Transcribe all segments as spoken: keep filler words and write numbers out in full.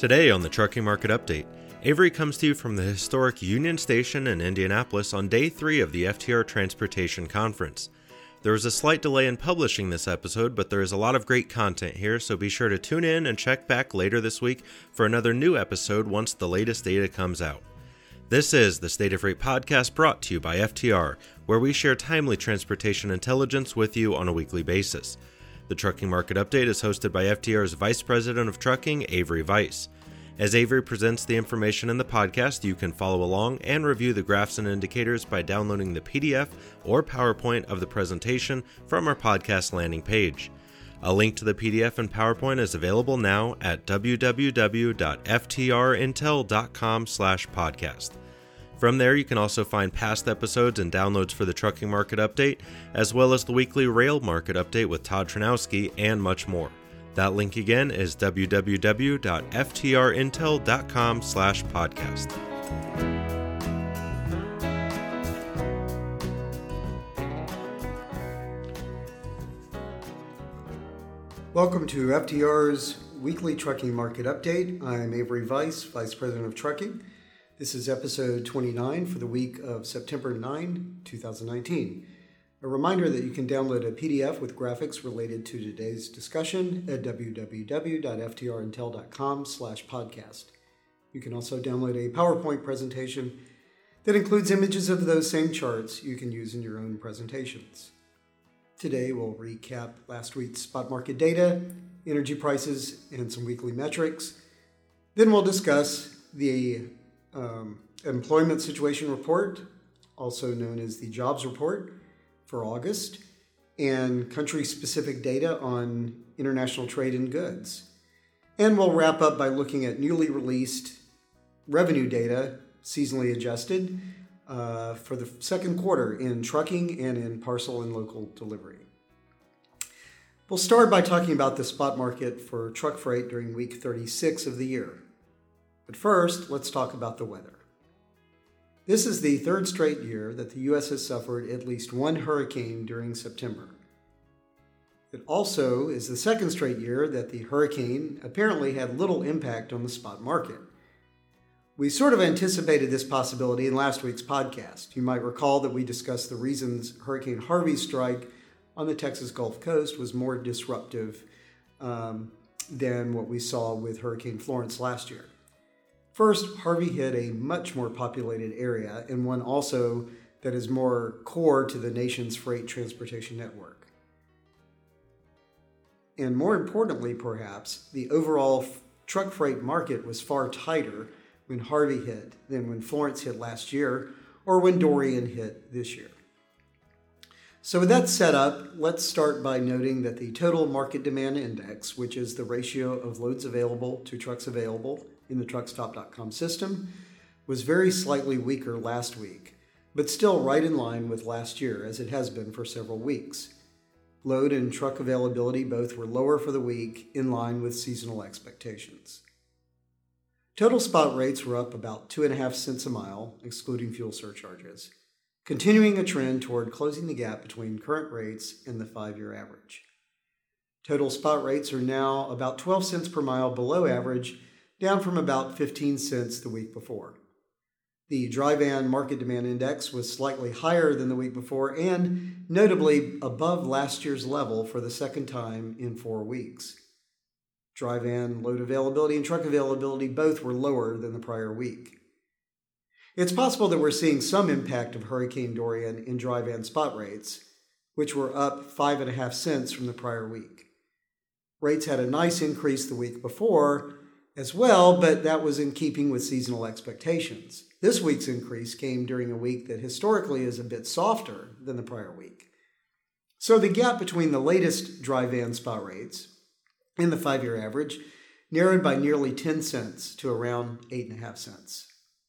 Today on the Trucking Market Update, Avery comes to you from the historic Union Station in Indianapolis on day three of the F T R Transportation Conference. There was a slight delay in publishing this episode, but there is a lot of great content here, so be sure to tune in and check back later this week for another new episode once the latest data comes out. This is the State of Freight podcast brought to you by F T R, where we share timely transportation intelligence with you on a weekly basis. The Trucking Market Update is hosted by F T R's Vice President of Trucking, Avery Weiss. As Avery presents the information in the podcast, you can follow along and review the graphs and indicators by downloading the P D F or PowerPoint of the presentation from our podcast landing page. A link to the P D F and PowerPoint is available now at w w w dot f t r intel dot com slash podcast. From there, you can also find past episodes and downloads for the Trucking Market Update, as well as the weekly Rail Market Update with Todd Tranowski and much more. That link again is w w w dot f t r intel dot com slash podcast. Welcome to F T R's weekly Trucking Market Update. I'm Avery Weiss, Vice President of Trucking. This is episode twenty-nine for the week of September ninth, twenty nineteen. A reminder that you can download a P D F with graphics related to today's discussion at w w w dot f t r intel dot com slash podcast. You can also download a PowerPoint presentation that includes images of those same charts you can use in your own presentations. Today we'll recap last week's spot market data, energy prices, and some weekly metrics. Then we'll discuss the um, employment situation report, also known as the jobs report, for August, and country-specific data on international trade in goods. And we'll wrap up by looking at newly released revenue data, seasonally adjusted, uh, for the second quarter in trucking and in parcel and local delivery. We'll start by talking about the spot market for truck freight during week thirty-six of the year. But first, let's talk about the weather. This is the third straight year that the U S has suffered at least one hurricane during September. It also is the second straight year that the hurricane apparently had little impact on the spot market. We sort of anticipated this possibility in last week's podcast. You might recall that we discussed the reasons Hurricane Harvey's strike on the Texas Gulf Coast was more disruptive um, than what we saw with Hurricane Florence last year. First, Harvey hit a much more populated area, and one also that is more core to the nation's freight transportation network. And more importantly, perhaps, the overall f- truck freight market was far tighter when Harvey hit than when Florence hit last year or when Dorian hit this year. So with that set up, let's start by noting that the total market demand index, which is the ratio of loads available to trucks available in the truckstop dot com system, was very slightly weaker last week, but still right in line with last year, as it has been for several weeks. Load and truck availability both were lower for the week, in line with seasonal expectations. Total spot rates were up about two and a half cents a mile, excluding fuel surcharges, continuing a trend toward closing the gap between current rates and the five-year average. Total spot rates are now about twelve cents per mile below average, down from about fifteen cents the week before. The dry van market demand index was slightly higher than the week before and notably above last year's level for the second time in four weeks. Dry van load availability and truck availability both were lower than the prior week. It's possible that we're seeing some impact of Hurricane Dorian in dry van spot rates, which were up five and a half cents from the prior week. Rates had a nice increase the week before as well, but that was in keeping with seasonal expectations. This week's increase came during a week that historically is a bit softer than the prior week. So the gap between the latest dry van spot rates and the five-year average narrowed by nearly ten cents to around eight and a half cents.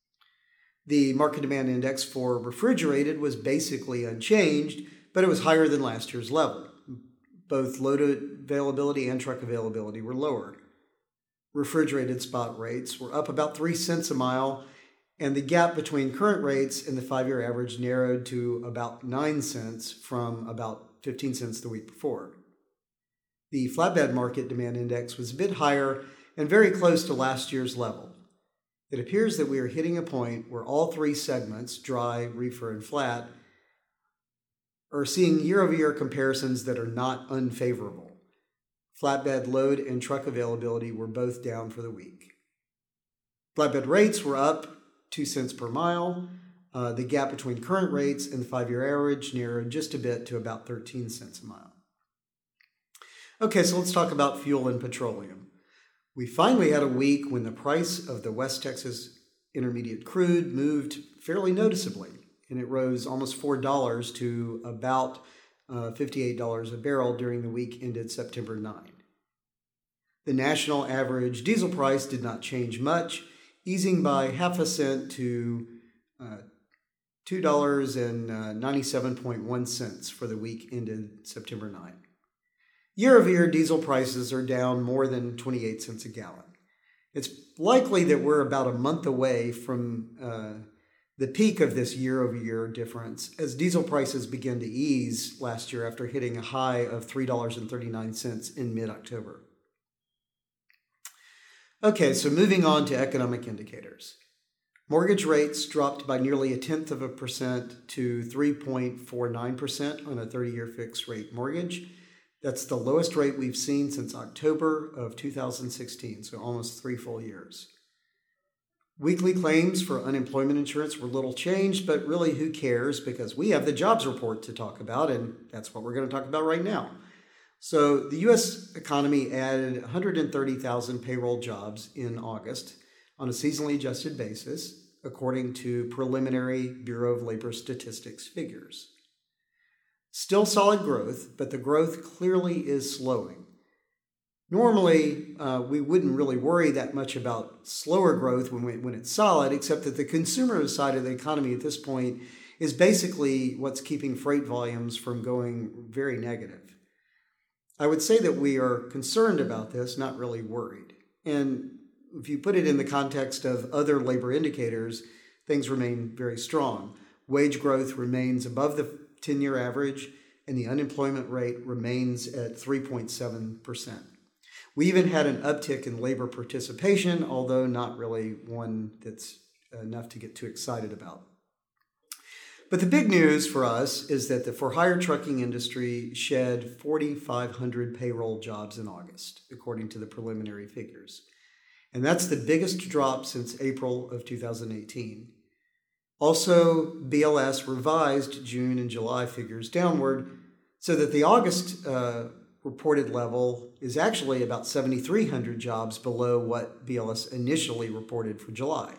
The market demand index for refrigerated was basically unchanged, but it was higher than last year's level. Both load availability and truck availability were lower. Refrigerated spot rates were up about three cents a mile, and the gap between current rates and the five-year average narrowed to about nine cents from about fifteen cents the week before. The flatbed market demand index was a bit higher and very close to last year's level. It appears that we are hitting a point where all three segments, dry, reefer, and flat, are seeing year-over-year comparisons that are not unfavorable. Flatbed load and truck availability were both down for the week. Flatbed rates were up two cents per mile. Uh, the gap between current rates and the five-year average narrowed just a bit to about thirteen cents a mile. Okay, so let's talk about fuel and petroleum. We finally had a week when the price of the West Texas Intermediate crude moved fairly noticeably, and it rose almost four dollars to about uh, fifty-eight dollars a barrel during the week ended September ninth. The national average diesel price did not change much, easing by half a cent to uh, two dollars and ninety-seven point one cents for the week ended September ninth. Year-over-year diesel prices are down more than twenty-eight cents a gallon. It's likely that we're about a month away from uh, the peak of this year-over-year difference as diesel prices began to ease last year after hitting a high of three dollars and thirty-nine cents in mid-October. Okay, so moving on to economic indicators. Mortgage rates dropped by nearly a tenth of a percent to three point four nine percent on a thirty-year fixed rate mortgage. That's the lowest rate we've seen since October of two thousand sixteen, so almost three full years. Weekly claims for unemployment insurance were little changed, but really who cares because we have the jobs report to talk about, and that's what we're going to talk about right now. So the U S economy added one hundred thirty thousand payroll jobs in August on a seasonally adjusted basis, according to preliminary Bureau of Labor Statistics figures. Still solid growth, but the growth clearly is slowing. Normally, uh, we wouldn't really worry that much about slower growth when, we, when it's solid, except that the consumer side of the economy at this point is basically what's keeping freight volumes from going very negative. I would say that we are concerned about this, not really worried. And if you put it in the context of other labor indicators, things remain very strong. Wage growth remains above the ten-year average, and the unemployment rate remains at three point seven percent. We even had an uptick in labor participation, although not really one that's enough to get too excited about. But the big news for us is that the for-hire trucking industry shed four thousand five hundred payroll jobs in August, according to the preliminary figures. And that's the biggest drop since April of two thousand eighteen. Also, B L S revised June and July figures downward so that the August uh, reported level is actually about seven thousand three hundred jobs below what B L S initially reported for July.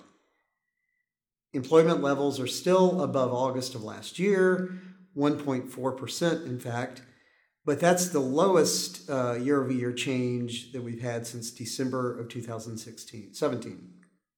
Employment levels are still above August of last year, one point four percent in fact, but that's the lowest uh, year-over-year change that we've had since December of two thousand seventeen.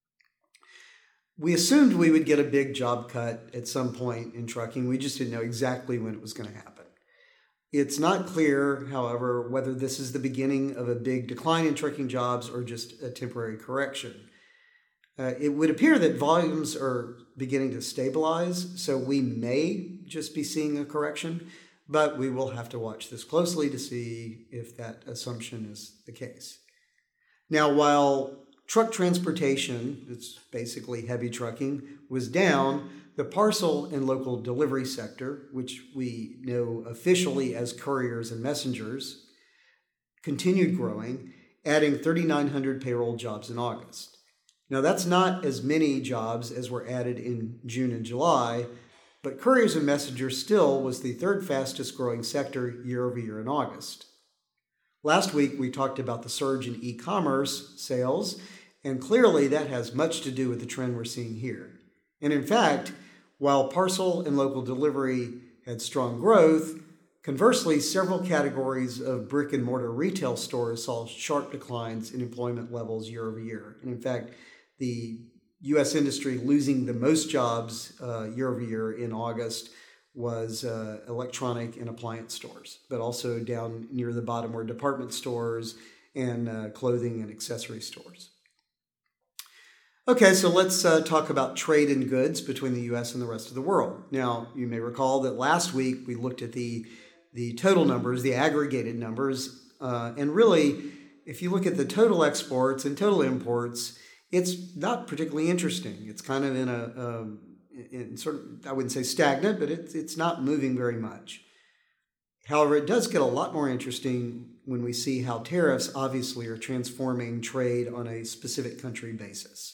We assumed we would get a big job cut at some point in trucking. We just didn't know exactly when it was going to happen. It's not clear, however, whether this is the beginning of a big decline in trucking jobs or just a temporary correction. Uh, it would appear that volumes are beginning to stabilize, so we may just be seeing a correction, but we will have to watch this closely to see if that assumption is the case. Now, while truck transportation, it's basically heavy trucking, was down, the parcel and local delivery sector, which we know officially as couriers and messengers, continued growing, adding three thousand nine hundred payroll jobs in August. Now, that's not as many jobs as were added in June and July, but couriers and messengers still was the third fastest growing sector year over year in August. Last week, we talked about the surge in e-commerce sales, and clearly that has much to do with the trend we're seeing here. And in fact, while parcel and local delivery had strong growth, conversely, several categories of brick and mortar retail stores saw sharp declines in employment levels year over year. And in fact, the U S industry losing the most jobs uh, year over year in August was uh, electronic and appliance stores, but also down near the bottom were department stores and uh, clothing and accessory stores. Okay, so let's uh, talk about trade in goods between the U S and the rest of the world. Now, you may recall that last week we looked at the, the total numbers, the aggregated numbers, uh, and really if you look at the total exports and total imports, it's not particularly interesting. It's kind of in a, um, in sort of, I wouldn't say stagnant, but it's it's not moving very much. However, it does get a lot more interesting when we see how tariffs obviously are transforming trade on a specific country basis.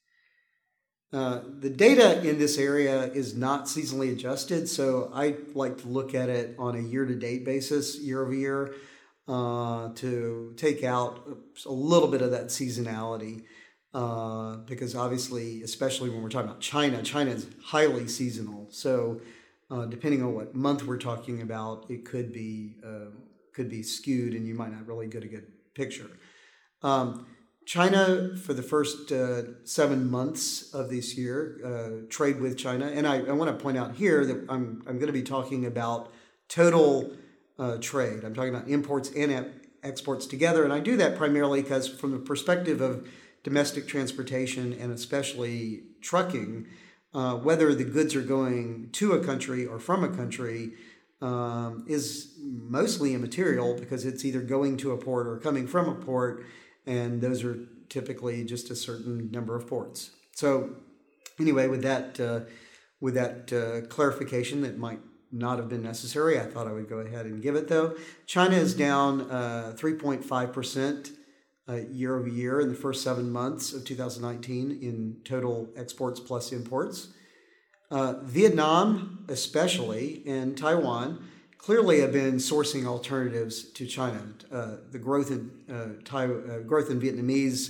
Uh, the data in this area is not seasonally adjusted, so I like to look at it on a year-to-date basis, year over year, uh, to take out a little bit of that seasonality. Uh, because obviously, especially when we're talking about China, China is highly seasonal. So uh, depending on what month we're talking about, it could be uh, could be skewed, and you might not really get a good picture. Um, China, for the first uh, seven months of this year, uh, trade with China, and I, I want to point out here that I'm I'm going to be talking about total uh, trade. I'm talking about imports and exports together, and I do that primarily because from the perspective of domestic transportation and especially trucking, uh, whether the goods are going to a country or from a country um, is mostly immaterial because it's either going to a port or coming from a port, and those are typically just a certain number of ports. So anyway, with that uh, with that uh, clarification that might not have been necessary, I thought I would go ahead and give it though. China is down uh, three point five percent Uh, year over year in the first seven months of two thousand nineteen in total exports plus imports. Uh, Vietnam, especially, and Taiwan clearly have been sourcing alternatives to China. Uh, the growth in uh, Thai, uh, growth in Vietnamese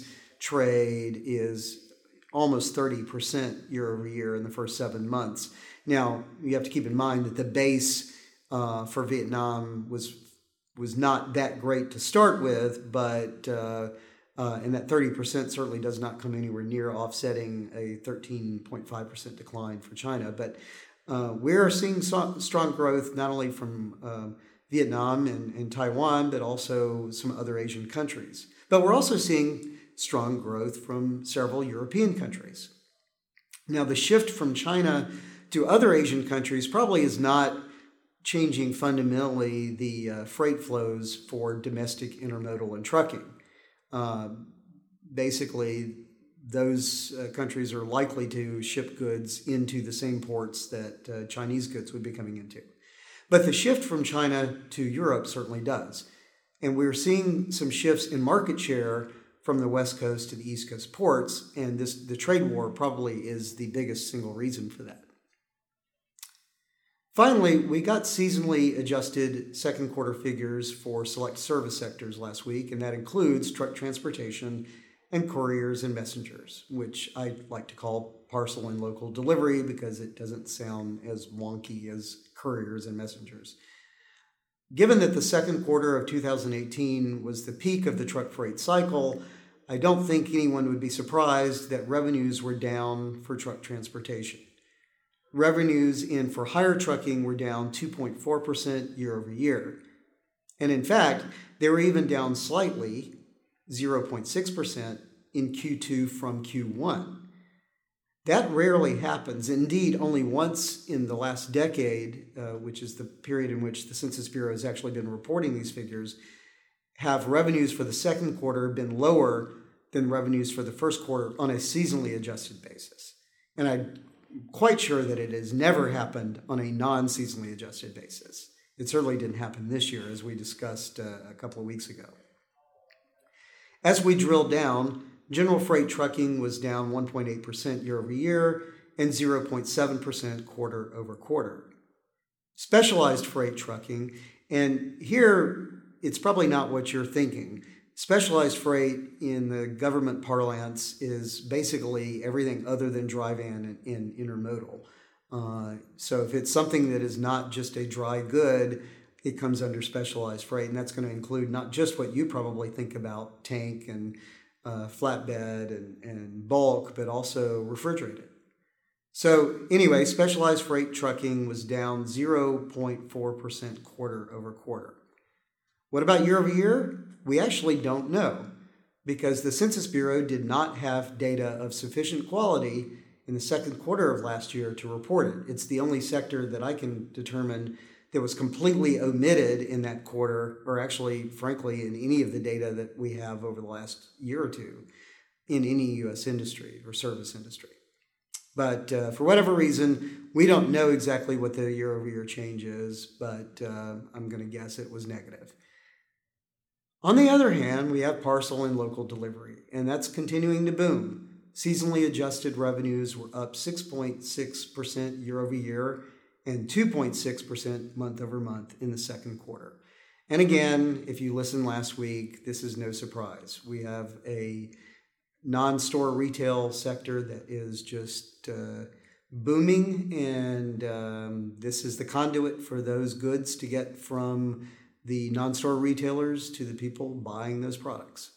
trade is almost thirty percent year over year in the first seven months. Now, you have to keep in mind that the base uh, for Vietnam was was not that great to start with, but uh, uh, and that thirty percent certainly does not come anywhere near offsetting a thirteen point five percent decline for China. But uh, we're seeing so- strong growth not only from uh, Vietnam and, and Taiwan, but also some other Asian countries. But we're also seeing strong growth from several European countries. Now, the shift from China to other Asian countries probably is not changing fundamentally the uh, freight flows for domestic intermodal and trucking. Uh, basically, those uh, countries are likely to ship goods into the same ports that uh, Chinese goods would be coming into. But the shift from China to Europe certainly does. And we're seeing some shifts in market share from the West Coast to the East Coast ports, and this the trade war probably is the biggest single reason for that. Finally, we got seasonally adjusted second quarter figures for select service sectors last week, and that includes truck transportation and couriers and messengers, which I like to call parcel and local delivery because it doesn't sound as wonky as couriers and messengers. Given that the second quarter of two thousand eighteen was the peak of the truck freight cycle, I don't think anyone would be surprised that revenues were down for truck transportation. Revenues in for hire trucking were down two point four percent year over year. And in fact, they were even down slightly, zero point six percent, in Q two from Q one. That rarely happens. Indeed, only once in the last decade, uh, which is the period in which the Census Bureau has actually been reporting these figures, have revenues for the second quarter been lower than revenues for the first quarter on a seasonally adjusted basis. And I'm quite sure that it has never happened on a non-seasonally adjusted basis. It certainly didn't happen this year, as we discussed uh, a couple of weeks ago. As we drilled down, general freight trucking was down one point eight percent year over year and zero point seven percent quarter over quarter. Specialized freight trucking, and here it's probably not what you're thinking. Specialized freight in the government parlance is basically everything other than dry van and, and intermodal. Uh, so if it's something that is not just a dry good, it comes under specialized freight, and that's going to include not just what you probably think about, tank and uh, flatbed and, and bulk, but also refrigerated. So anyway, specialized freight trucking was down zero point four percent quarter over quarter. What about year over year? We actually don't know because the Census Bureau did not have data of sufficient quality in the second quarter of last year to report it. It's the only sector that I can determine that was completely omitted in that quarter, or actually, frankly, in any of the data that we have over the last year or two in any U S industry or service industry. But uh, for whatever reason, we don't know exactly what the year-over-year change is, but uh, I'm going to guess it was negative. On the other hand, we have parcel and local delivery, and that's continuing to boom. Seasonally adjusted revenues were up six point six percent year-over-year and two point six percent month-over-month in the second quarter. And again, if you listened last week, this is no surprise. We have a non-store retail sector that is just uh, booming, and um, this is the conduit for those goods to get from the non-store retailers to the people buying those products.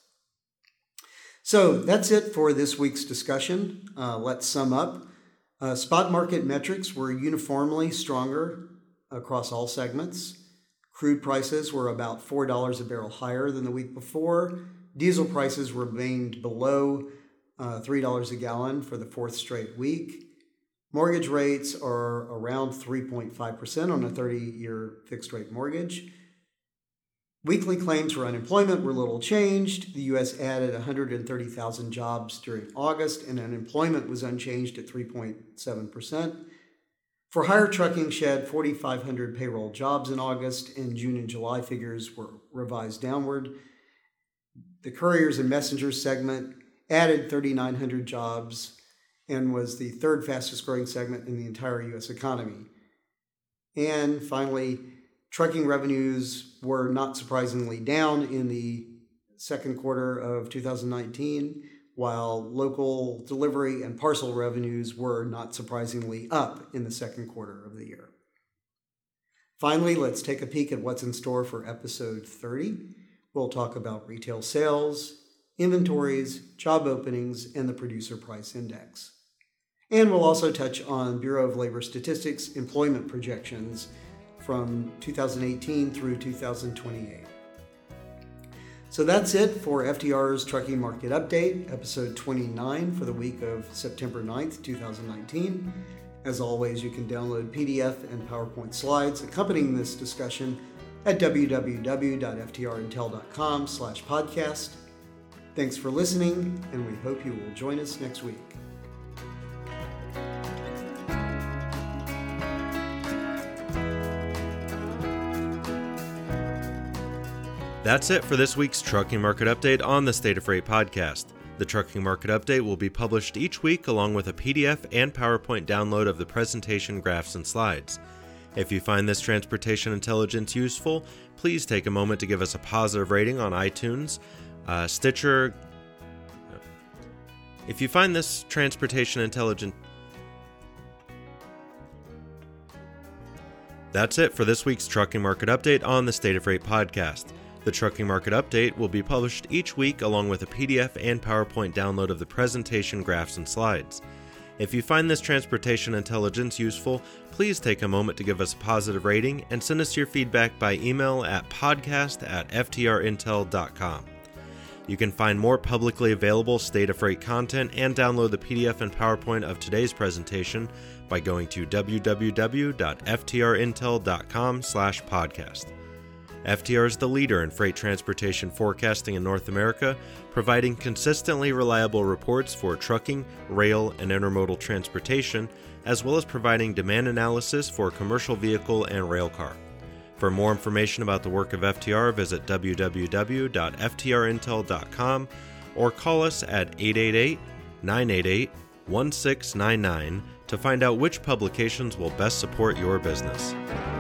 So that's it for this week's discussion. Uh, let's sum up. Uh, spot market metrics were uniformly stronger across all segments. Crude prices were about four dollars a barrel higher than the week before. Diesel prices remained below uh, three dollars a gallon for the fourth straight week. Mortgage rates are around three point five percent on a thirty-year fixed-rate mortgage. Weekly claims for unemployment were little changed. The U S added one hundred thirty thousand jobs during August, and unemployment was unchanged at three point seven percent. For hire, trucking shed four thousand five hundred payroll jobs in August, and June and July figures were revised downward. The couriers and messengers segment added three thousand nine hundred jobs and was the third fastest growing segment in the entire U S economy. And finally, trucking revenues were not surprisingly down in the second quarter of two thousand nineteen, while local delivery and parcel revenues were not surprisingly up in the second quarter of the year. Finally, let's take a peek at what's in store for episode thirty. We'll talk about retail sales, inventories, job openings, and the producer price index. And we'll also touch on Bureau of Labor Statistics employment projections from two thousand eighteen through two thousand twenty-eight. So that's it for F T R's Trucking Market Update, episode twenty-nine for the week of September ninth, twenty nineteen. As always, you can download P D F and PowerPoint slides accompanying this discussion at w w w dot f t r intel dot com slash podcast. Thanks for listening, and we hope you will join us next week. That's it for this week's Trucking Market Update on the State of Freight podcast. The Trucking Market Update will be published each week along with a P D F and PowerPoint download of the presentation, graphs, and slides. If you find this transportation intelligence useful, please take a moment to give us a positive rating on iTunes, uh, Stitcher. If you find this transportation intelligence... That's it for this week's Trucking Market Update on the State of Freight podcast. The Trucking Market Update will be published each week along with a P D F and PowerPoint download of the presentation, graphs, and slides. If you find this transportation intelligence useful, please take a moment to give us a positive rating and send us your feedback by email at podcast at f t r intel dot com. You can find more publicly available State of Freight content and download the P D F and PowerPoint of today's presentation by going to w w w dot f t r intel dot com slash podcast. F T R is the leader in freight transportation forecasting in North America, providing consistently reliable reports for trucking, rail, and intermodal transportation, as well as providing demand analysis for commercial vehicle and rail car. For more information about the work of F T R, visit w w w dot f t r intel dot com or call us at eight eight eight, nine eight eight, one six nine nine to find out which publications will best support your business.